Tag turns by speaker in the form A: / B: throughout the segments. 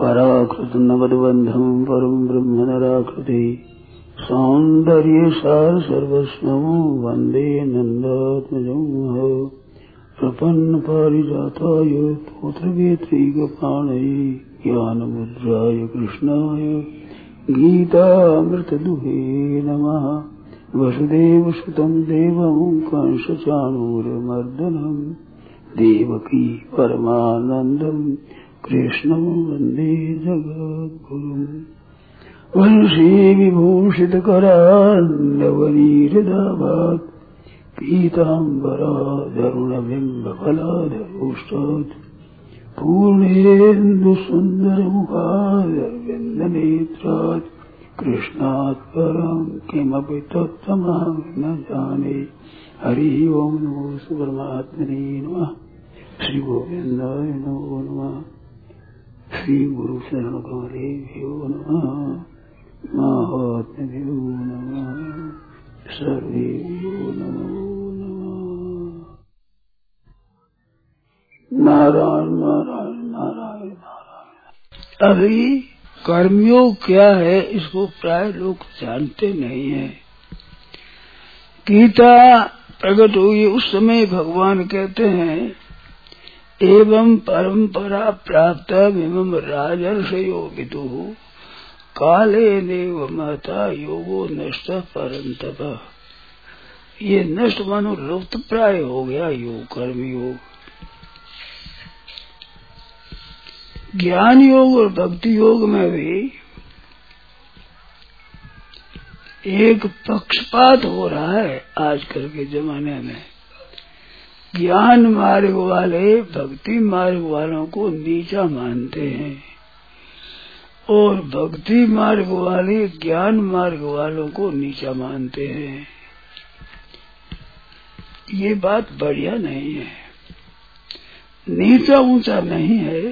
A: पराकृत नवद्बन्धं परं ब्रह्म नराकृति सौन्दर्य सार सर्वस्वं वन्दे नन्दात्मजं प्रपन्न पारिजाताय तोत्रवेत्रैकपाणये ज्ञानमुद्राय कृष्णाय गीतामृतदुहे नमः। वसुदेवसुतं देवं कंसचाणूरमर्दनं देवकी परमानन्दं कृष्णं वन्दे जगद्गुरुम्। वंशी विभूषितकरान्नवनीहृदाभात् पीताम्बराधरुणबिम्बफलाधरोष्टात् पूर्णेन्दुसुन्दरमुखादरविन्दनेत्रात् कृष्णात् परं किमपि तत्त्वमहं न जाने। हरि ओम नमो परमात्मने नमः। श्री गोविंदाय नमो नमः। श्री गुरु शरण कमलेभ्यो नमः। महात्म्यो नमः। सर्वेभ्यो नमो नमः। नारायण नारायण नारायण नारायण। अभी कर्मयोग क्या है इसको प्राय लोग जानते नहीं है। गीता प्रकट हुई उस समय भगवान कहते हैं एवं परंपरा प्राप्त एवं राजर्षयो विदुः काले नेव महता योगो नष्ट परंतप। ये नष्ट मानो लुप्त प्राय हो गया योग कर्मयोग। ज्ञान योग और भक्ति योग में भी एक पक्षपात हो रहा है आजकल के जमाने में। ज्ञान मार्ग वाले भक्ति मार्ग वालों को नीचा मानते हैं और भक्ति मार्ग वाले ज्ञान मार्ग वालों को नीचा मानते हैं। ये बात बढ़िया नहीं है। नीचा ऊंचा नहीं है।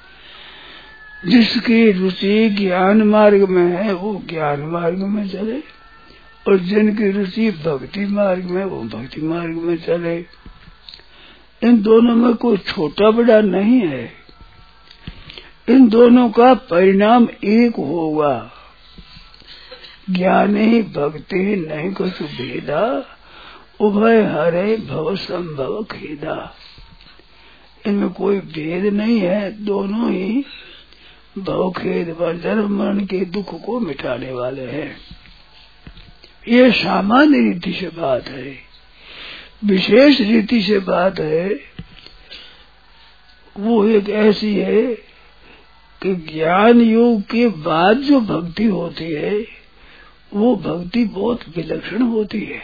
A: जिसकी रुचि ज्ञान मार्ग में है वो ज्ञान मार्ग में चले और जिनकी रुचि भक्ति मार्ग में वो भक्ति मार्ग में चले। इन दोनों में कोई छोटा बड़ा नहीं है। इन दोनों का परिणाम एक होगा। ज्ञानी भक्ति नहीं कुछ भेदा उभय हरे भव संभव खेदा। इनमें कोई भेद नहीं है। दोनों ही भव खेद व जन्म मरण के दुख को मिटाने वाले हैं। ये सामान्य रीति से बात है। विशेष रीति से बात है वो एक ऐसी है कि ज्ञान योग के बाद जो भक्ति होती है वो भक्ति बहुत विलक्षण होती है।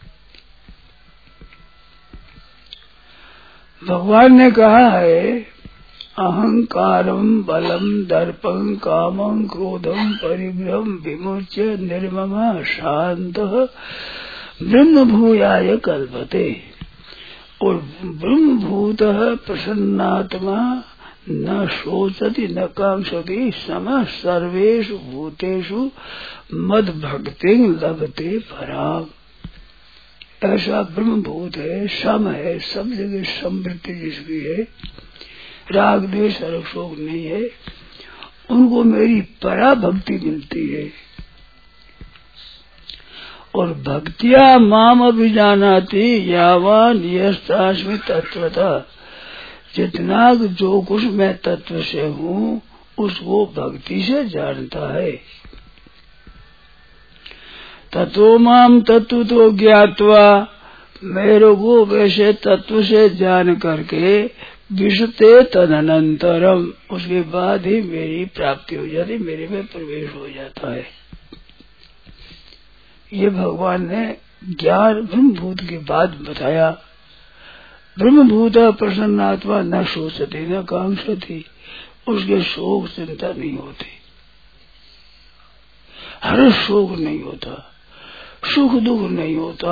A: भगवान ने कहा है अहंकारम बलम दर्पं कामं क्रोधम परिग्रहं विमुच्य निर्ममः शान्तः ब्रह्मभूयाय कल्पते। और ब्रह्मभूतः प्रसन्नात्मा न शोचति न कांक्षति समः सर्वेषु भूतेषु मद्भक्तिं लभते पराम्। ऐसा ब्रह्मभूत है, सम है, सब जगह समृद्धि जिसकी है, राग द्वेष शोक नहीं है, उनको मेरी परा भक्ति मिलती है। और भक्तिया माम अभिजानाति यावान यस्तास्मि तत्वतः। जितना जो कुछ मैं तत्व से हूँ उसको भक्ति से जानता है। तत्व माम तत्व तो ज्ञात्वा, मेरे को वैसे तत्व से जान करके विशते तदनंतरम, उसके बाद ही मेरी प्राप्ति हो जाती, मेरे में प्रवेश हो जाता है। ये भगवान ने ज्ञान ब्रह्मभूत के बाद बताया। ब्रह्मभूत प्रसन्नात्मा न शोचती न कांक्षती, उसके शोक चिंता नहीं होती, हर शोक नहीं होता, सुख दुख नहीं होता।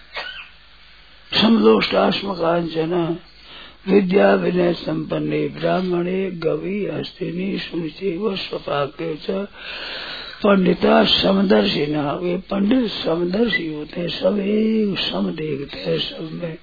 A: समलोष्टास्म कांचन विद्या विनय संपन्ने ब्राह्मणे गवी हस्तिनी सुनिचे व स्वपाके च पंडिता समदर्शी न। वे पंडित समदर्शी होते हैं, सब एक सम देखते हैं सब में।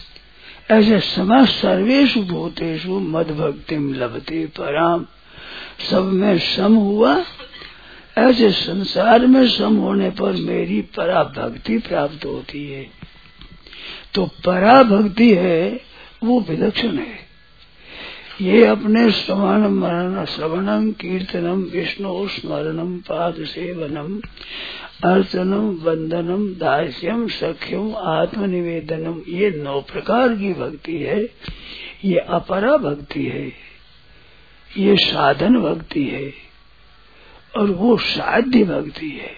A: ऐसे समस्त सर्वेषु भूतेषु मद भक्तिम लभते पराम। सब में सम हुआ, ऐसे संसार में सम होने पर मेरी पराभक्ति प्राप्त होती है। तो पराभक्ति है वो विलक्षण है। ये अपने श्रवणम कीर्तनम विष्णु स्मरणम पाद सेवनम अर्चनम वंदनम दास्यम सख्यम आत्मनिवेदनम, ये 9 प्रकार की भक्ति है। ये अपरा भक्ति है, ये साधन भक्ति है, और वो साध्य भक्ति है।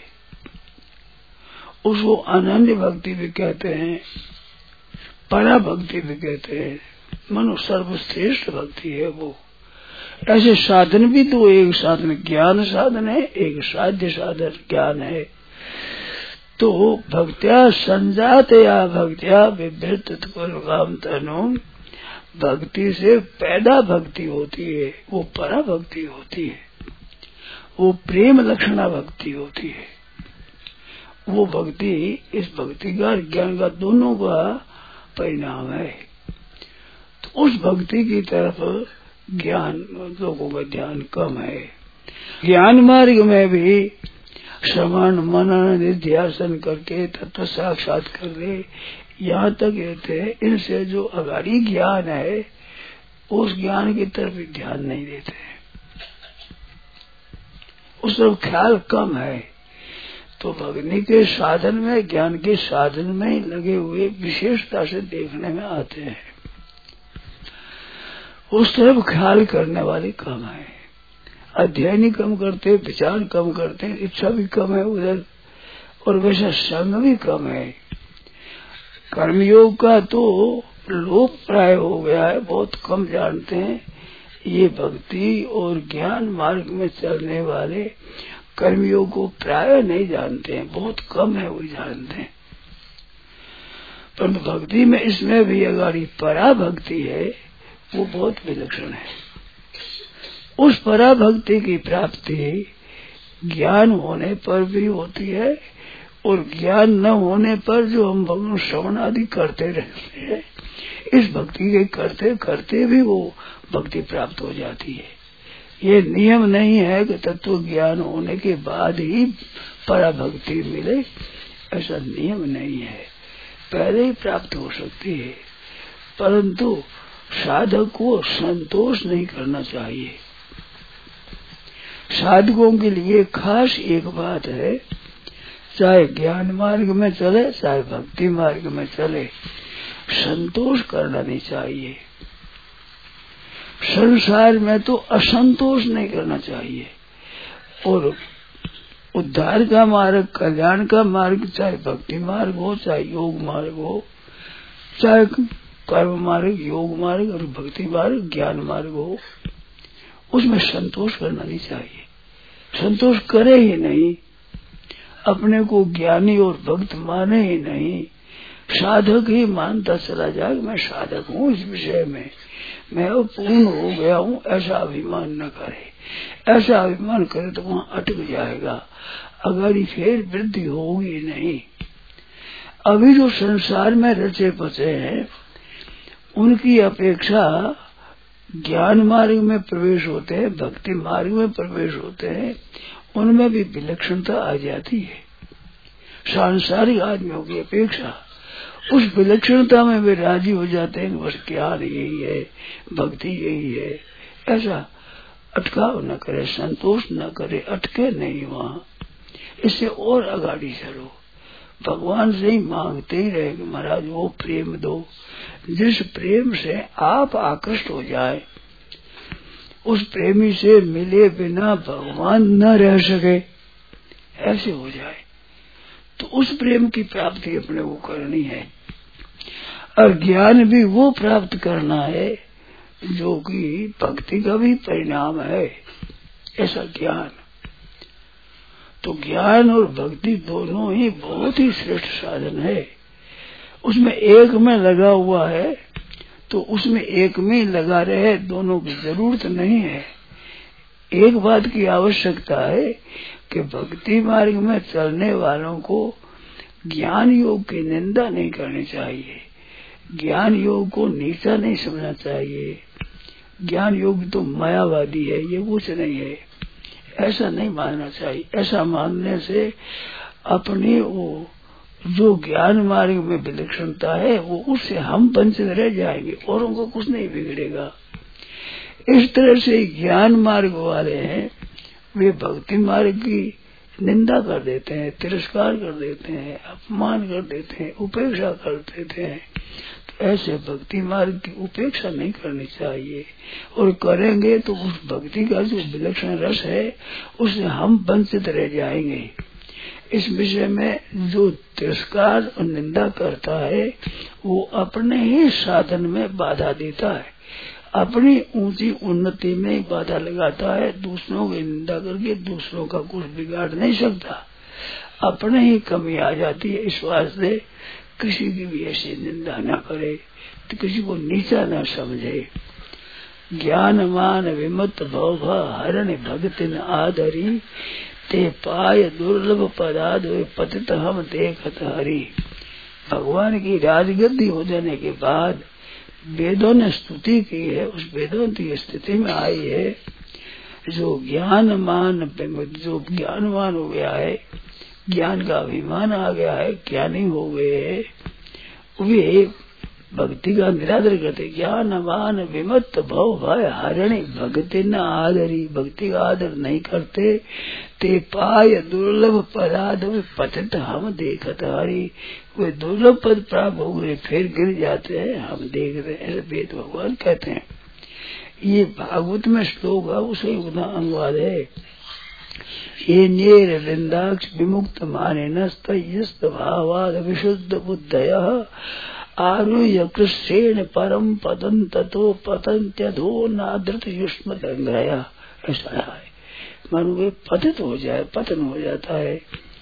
A: उसको अनन्य भक्ति भी कहते हैं, परा भक्ति भी कहते हैं। मनो सर्वश्रेष्ठ भक्ति है वो। ऐसे साधन भी तो, एक साधन ज्ञान साधन है, एक साध्य साधन ज्ञान है। तो भक्त्या संजातया भक्त्या विभृत काम तनु, भक्ति से पैदा भक्ति होती है, वो परा भक्ति होती है, वो प्रेम लक्षणा भक्ति होती है। वो भक्ति, इस भक्ति का ज्ञान का दोनों का परिणाम है। तो उस भक्ति की तरफ ज्ञान लोगों का ध्यान कम है। ज्ञान मार्ग में भी श्रवण मनन निध्यासन करके तत्व साक्षात कर ले, यहाँ तक कहते हैं। इनसे जो अगाड़ी ज्ञान है उस ज्ञान की तरफ ध्यान नहीं देते, उस तरफ ख्याल कम है। तो भक्ति के साधन में, ज्ञान के साधन में लगे हुए विशेषता से देखने में आते हैं। उस तरफ ख्याल करने वाले कम है, अध्ययन कम करते, विचार कम करते, इच्छा भी कम है उधर, और वैसा संग भी कम है। कर्मयोग का तो लोप प्राय हो गया है, बहुत कम जानते हैं। ये भक्ति और ज्ञान मार्ग में चलने वाले कर्मयोग को प्राय नहीं जानते हैं, बहुत कम है वो जानते हैं। परंतु भक्ति में इसमें भी अगाड़ी परा भक्ति है, वो बहुत विलक्षण है। उस परा भक्ति की प्राप्ति ज्ञान होने पर भी होती है, और ज्ञान न होने पर जो हम भगवान श्रवण आदि करते रहते हैं, इस भक्ति के करते करते भी वो भक्ति प्राप्त हो जाती है। ये नियम नहीं है कि तत्व ज्ञान होने के बाद ही पराभक्ति मिले, ऐसा नियम नहीं है, पहले ही प्राप्त हो सकती है। परंतु साधक को संतोष नहीं करना चाहिए। साधकों के लिए खास एक बात है, चाहे ज्ञान मार्ग में चले चाहे भक्ति मार्ग में चले, संतोष करना नहीं चाहिए। संसार में तो असंतोष नहीं करना चाहिए। और उद्धार का मार्ग, कल्याण का मार्ग, चाहे भक्ति मार्ग हो, चाहे योग मार्ग हो, चाहे कर्म मार्ग, योग मार्ग और भक्ति मार्ग, ज्ञान मार्ग हो, उसमें संतोष करना नहीं चाहिए। संतोष करे ही नहीं, अपने को ज्ञानी और भक्त माने ही नहीं, साधक ही मानता चला जाए मैं साधक हूँ, इस विषय में मैं अब पूर्ण हो गया हूँ, ऐसा अभिमान न करे। ऐसा अभिमान करे तो वहाँ अटक जाएगा, अगर फिर वृद्धि होगी नहीं। अभी जो संसार में रचे बचे हैं उनकी अपेक्षा ज्ञान मार्ग में प्रवेश होते हैं, भक्ति मार्ग में प्रवेश होते हैं, उनमें भी विलक्षणता आ जाती है सांसारिक आदमियों की अपेक्षा। उस विलक्षणता में वे राजी हो जाते हैं, बस ज्ञान यही है, भक्ति यही है। ऐसा अटकाव न करे, संतोष न करे, अटके नहीं वहाँ। इससे और अगाड़ी चलो, भगवान से ही मांगते ही रहे कि महाराज वो प्रेम दो जिस प्रेम से आप आकृष्ट हो जाए, उस प्रेमी से मिले बिना भगवान न रह सके, ऐसे हो जाए। तो उस प्रेम की प्राप्ति अपने को करनी है, और ज्ञान भी वो प्राप्त करना है जो कि भक्ति का भी परिणाम है, ऐसा ज्ञान। तो ज्ञान और भक्ति दोनों ही बहुत ही श्रेष्ठ साधन है। उसमें एक में लगा हुआ है तो उसमें एक में ही लगा रहे, दोनों की जरूरत नहीं है। एक बात की आवश्यकता है कि भक्ति मार्ग में चलने वालों को ज्ञान योग की निंदा नहीं करनी चाहिए, ज्ञान योग को नीचा नहीं समझना चाहिए, ज्ञान योगी तो मायावादी है, ये कुछ नहीं है, ऐसा नहीं मानना चाहिए। ऐसा मानने से अपनी वो जो ज्ञान मार्ग में विलक्षणता है वो उससे हम वंचित रह जाएंगे, औरों को कुछ नहीं बिगड़ेगा। इस तरह से ज्ञान मार्ग वाले हैं वे भक्ति मार्ग की निंदा कर देते हैं, तिरस्कार कर देते हैं, अपमान कर देते हैं, उपेक्षा कर देते हैं। तो ऐसे भक्ति मार्ग की उपेक्षा नहीं करनी चाहिए, और करेंगे तो उस भक्ति का जो विलक्षण रस है उससे हम वंचित रह जाएंगे। इस विषय में जो तिरस्कार और निंदा करता है वो अपने ही साधन में बाधा देता है, अपनी ऊंची उन्नति में बाधा लगाता है। दूसरों की निंदा करके दूसरों का कुछ बिगाड़ नहीं सकता, अपने ही कमी आ जाती है। इस वास्ते किसी की भी ऐसी निंदा न करे, तो किसी को नीचा न समझे। ज्ञान मान विमत भव हरण भगति न आदरी, ते पाय दुर्लभ पदार्थ पतित हम देखत हरि। भगवान की राजगद्दी हो जाने के बाद वेदों ने स्तुति की है, उस वेदों की स्थिति में आई है जो ज्ञानमान हो गया है, ज्ञान का अभिमान आ गया है, ज्ञानी हो गए है, वे भक्ति का निरादर करते। ज्ञानमान विमत भव भय हरिणी भक्ति न आदरी, भक्ति का आदर नहीं करते। ते पाय दुर्लभ पदार्थ पतित हम देखत हरि, वे दुर्लभ पद प्राप्त हो गए फिर गिर जाते हैं, हम देख रहे हैं, ऐसे वेद भगवान कहते हैं। ये भागवत में श्लोक है, उसे अनुवाद है। ये नेर वृंदाक्ष विमुक्त माने नस्त भावाद विशुद्ध बुद्धय आरुह्य कृष्ण परम पदं ततो पतंत्यधो नादृत युष्म दंगया। ऐसा है, मानो वे पतित हो जाए, पतन हो जाता है।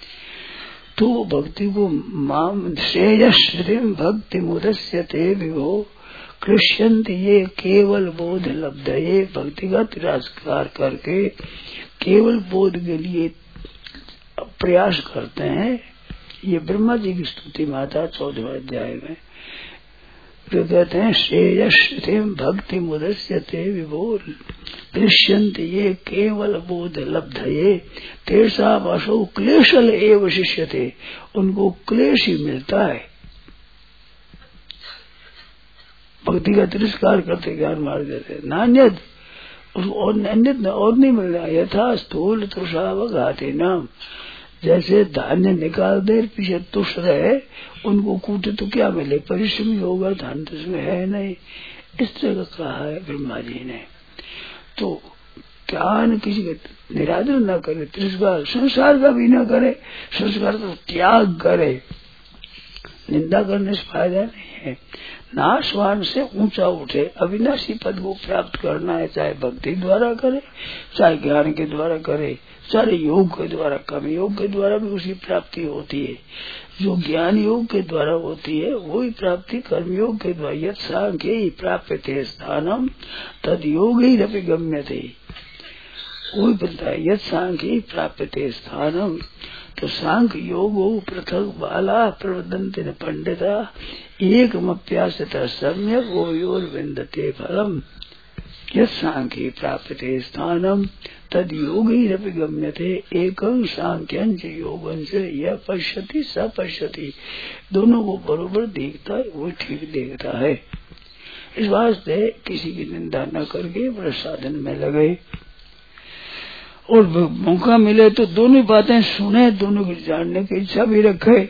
A: तो भक्ति को माम श्रेयश्री भक्ति मुदस्यते विभो कृष्यन्ति ये केवल बोध लब्ध। ये भक्ति का तिरस्कार करके केवल बोध के लिए प्रयास करते हैं। ये ब्रह्मा जी की स्तुति माता 14वें अध्याय में तो कहते हैं श्रेयश्री भक्ति मुदस्यते विभो कृष्यन्ति ये केवल बोध लब्ध ये तेरसा वशो क्लेशल एव शिष्यते, उनको क्लेश ही मिलता है। भक्ति का तिरस्कार करते ज्ञान मार देते नान्यद, उसको अन्यद और नहीं मिल रहा। यथा स्थूल तुषावक हाथी नाम, जैसे धान्य निकाल दे पीछे तुष रहे, उनको कूटे तो क्या मिले, परिश्रम ही होगा, धान तो उसमें है नहीं। इस तरह का कहा है ब्रह्मा जी ने। तो ज्ञान किसी का निरादर न करे, तिरस्कार संसार का भी न करे, संस्कार तो त्याग करे। निंदा करने से फायदा नहीं है। नाशवान से ऊंचा उठे, अविनाशी पद को प्राप्त करना है, चाहे भक्ति द्वारा करे, चाहे ज्ञान के द्वारा करे, चाहे योग के द्वारा, कर्म योग के द्वारा भी उसी प्राप्ति होती है। जो ज्ञान योग के द्वारा होती है वही प्राप्ति कर्म योग के द्वारा। यद सांख्य ही प्राप्यते स्थानम तद योग ही रपि गम्यते, वही बनता है। यद सांख्य ही प्राप्यते स्थानम, तो सांख्य योग पृथक बाला प्रवदंते न पंडिता एक मप्यासता सम्यक ओयोर विंदते फलम। यद सांख्य प्राप्यते स्थानम तद योग ही रपि गम्यते एकं सांख्यंच योगंच यह पश्यति स पश्यति, दोनों को बरोबर देखता है, वो ठीक देखता है। इस वास्ते किसी की निंदा न करके बड़े साधन में लगे, और मौका मिले तो दोनों बातें सुने, दोनों की जानने की इच्छा भी रखे।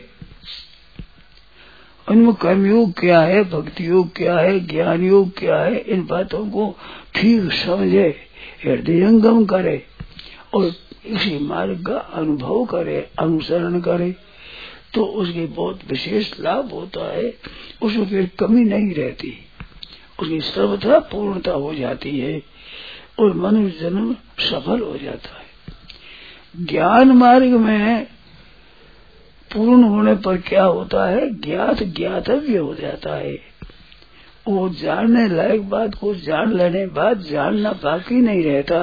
A: उनमें कर्मयोग क्या है, भक्ति योग क्या है, ज्ञान योग क्या है, इन बातों को ठीक समझे, हृदयंगम करे और इसी मार्ग का अनुभव करे, अनुसरण करे, तो उसके बहुत विशेष लाभ होता है। उसमें फिर कमी नहीं रहती, उसकी सर्वथा पूर्णता हो जाती है और मनुष्य जन्म सफल हो जाता है। ज्ञान मार्ग में पूर्ण होने पर क्या होता है, ज्ञात ज्ञातव्य हो जाता है। वो जानने लायक बात को जान लेने बाद जानना बाकी नहीं रहता।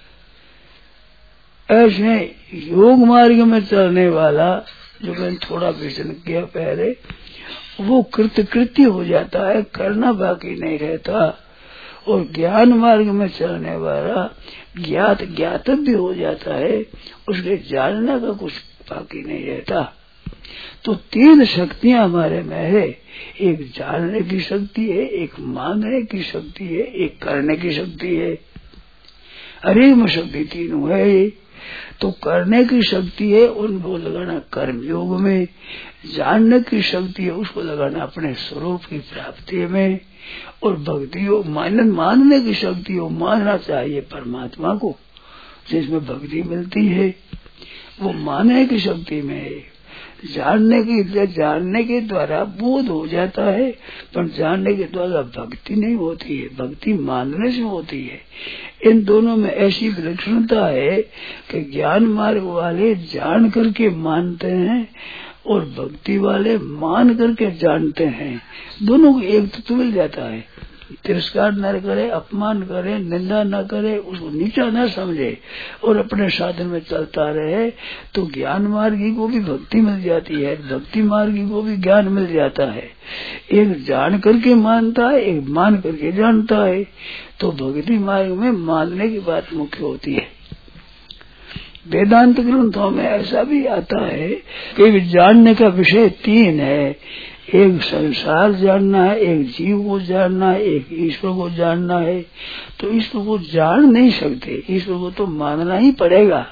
A: ऐसे योग मार्ग में चलने वाला, जो मैंने थोड़ा विचन किया पहले, वो कृतकृत्य हो जाता है, करना बाकी नहीं रहता। और ज्ञान मार्ग में चलने वाला ज्ञात ज्ञातव्य हो जाता है, उसके जानने का कुछ बाकी नहीं रहता। तो तीन शक्तियां हमारे में है, एक जानने की शक्ति है, एक मानने की शक्ति है, एक करने की शक्ति है। हरेक में शक्ति तीनों है। तो करने की शक्ति है उनको लगाना कर्म योग में, जानने की शक्ति है उसको लगाना अपने स्वरूप की प्राप्ति में, और भक्ति योग मानने की शक्ति हो मानना चाहिए परमात्मा को, जिसमें भक्ति मिलती है, वो मानने की शक्ति में है। जानने के द्वारा बोध हो जाता है, पर जानने के द्वारा भक्ति नहीं होती है, भक्ति मानने से होती है। इन दोनों में ऐसी विलक्षणता है कि ज्ञान मार्ग वाले जान करके मानते हैं और भक्ति वाले मान करके जानते हैं। दोनों को एक तत्व मिल जाता है। तिरस्कार न करे, अपमान करे, निंदा न करे, उसको नीचा न समझे और अपने साधन में चलता रहे, तो ज्ञान मार्गी को भी भक्ति मिल जाती है, भक्ति मार्गी को भी ज्ञान मिल जाता है। एक जान करके मानता है, एक मान करके जानता है। तो भक्ति मार्ग में मानने की बात मुख्य होती है। वेदांत ग्रंथों में ऐसा भी आता है कि जानने का विषय तीन है, एक संसार जानना है, एक जीव को जानना है, एक ईश्वर को जानना है। तो ईश्वर को जान नहीं सकते, ईश्वर को तो मानना ही पड़ेगा।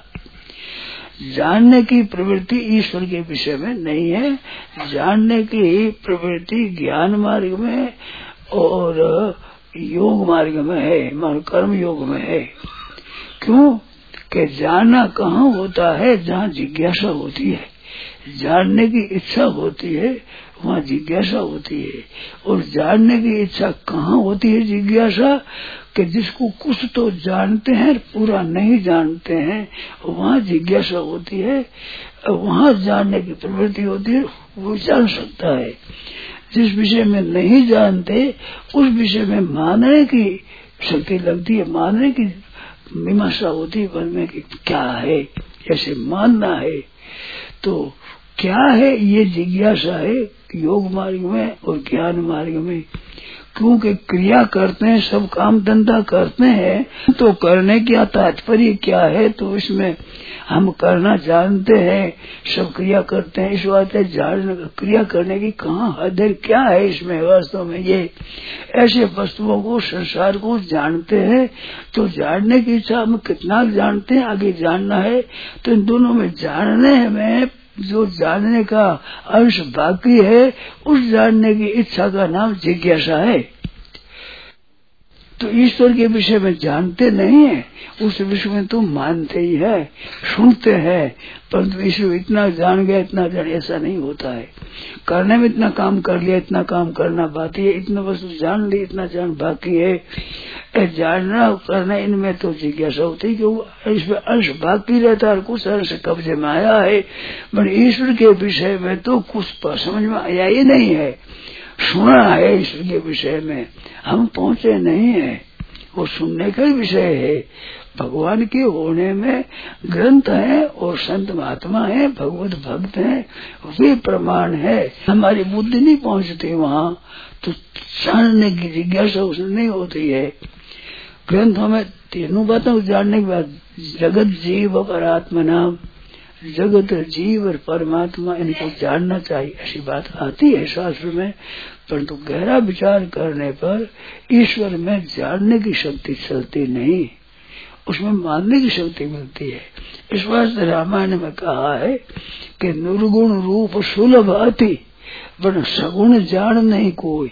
A: जानने की प्रवृत्ति ईश्वर के विषय में नहीं है, जानने की प्रवृत्ति ज्ञान मार्ग में और योग मार्ग में है, कर्म योग में है। क्यों कि जानना कहाँ होता है, जहाँ जिज्ञासा होती है, जानने की इच्छा होती है वहाँ जिज्ञासा होती है। और जानने की इच्छा कहाँ होती है जिज्ञासा, कि जिसको कुछ तो जानते हैं पूरा नहीं जानते हैं, वहाँ जिज्ञासा होती है, वहाँ जानने की प्रवृत्ति होती है, वो जान सकता है। जिस विषय में नहीं जानते उस विषय में मानने की शक्ति लगती है, मानने की मीमांसा होती है मन में कि क्या है, ऐसे मानना है। तो क्या है ये जिज्ञासा है योग मार्ग में और ज्ञान मार्ग में। क्योंकि क्रिया करते हैं, सब काम धंधा करते हैं, तो करने का तात्पर्य क्या है, तो इसमें हम करना जानते हैं, सब क्रिया करते हैं, इस वास्ते क्रिया करने की कहाँ हद है, क्या है इसमें वास्तव में। ये ऐसे वस्तुओं को, संसार को जानते हैं, तो जानने की इच्छा हम कितना जानते हैं, आगे जानना है। तो इन दोनों में जानने में जो जानने का अंश बाकी है, उस जानने की इच्छा का नाम जिज्ञासा है। तो ईश्वर के विषय में जानते नहीं है, उस विषय में तो मानते ही है, सुनते हैं, परंतु ईश्वर इतना जान गया, इतना जान, ऐसा नहीं होता है। करने में इतना काम कर लिया, इतना काम करना बाकी है, इतना वस्तु जान ली, इतना जान बाकी है। जानना करना इनमें तो जिज्ञासा होती है कि इसमें अंश बाकी रहता है, कुछ अंश कब्जे में आया है, पर ईश्वर के विषय में तो कुछ समझ में आया ही नहीं है। सुना है ईश्वर के विषय में, हम पहुंचे नहीं है, वो सुनने का विषय है। भगवान के होने में ग्रंथ है और संत महात्मा है, भगवत भक्त है, वे प्रमाण है। हमारी बुद्धि नहीं पहुंचती वहाँ, तो जानने की जिज्ञासा उसमें नहीं होती है। ग्रंथों में तीनों बातों जानने के बाद जगत जीव और आत्मा नाम, जगत जीव और परमात्मा, इनको जानना चाहिए, ऐसी बात आती है शास्त्र में। परंतु गहरा विचार करने पर ईश्वर में जानने की शक्ति चलती नहीं, उसमें मानने की शक्ति मिलती है। इस वास्ते रामायण में कहा है कि निर्गुण रूप सुलभ अति, वरना सगुण जान नहीं कोई।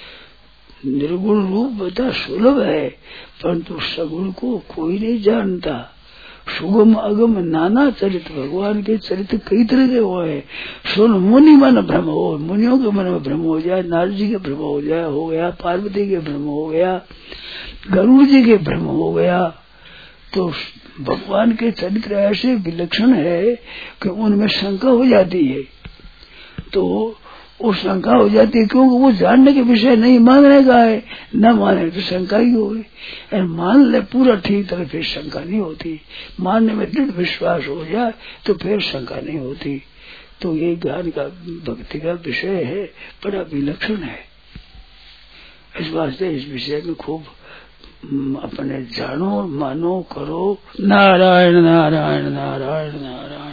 A: निर्गुण रूप बता सुलभ है, परंतु सगुण को कोई नहीं जानता। सुगम अगम नाना चरित्र, भगवान के चरित्र कई तरह के हुए हैं। सुन मुनि मन भ्रम हो, मुनियों के मन में भ्रम हो जाए, नारद जी के भ्रम हो जाए, हो गया, पार्वती के भ्रम हो गया, गरुड़ जी के भ्रम हो गया। तो भगवान के चरित्र ऐसे विलक्षण है कि उनमें शंका हो जाती है। तो वो शंका हो जाती है क्योंकि वो जानने के विषय नहीं मानने का है, न माने तो शंका ही होगी। मान ले पूरा ठीक तरह फिर शंका नहीं होती, मानने में दृढ़ विश्वास हो जाए तो फिर शंका नहीं होती। तो ये ज्ञान का भक्ति का विषय है, बड़ा विलक्षण है। इस वास्ते इस विषय में खूब अपने जानो मानो करो नारायण नारायण नारायण नारायण।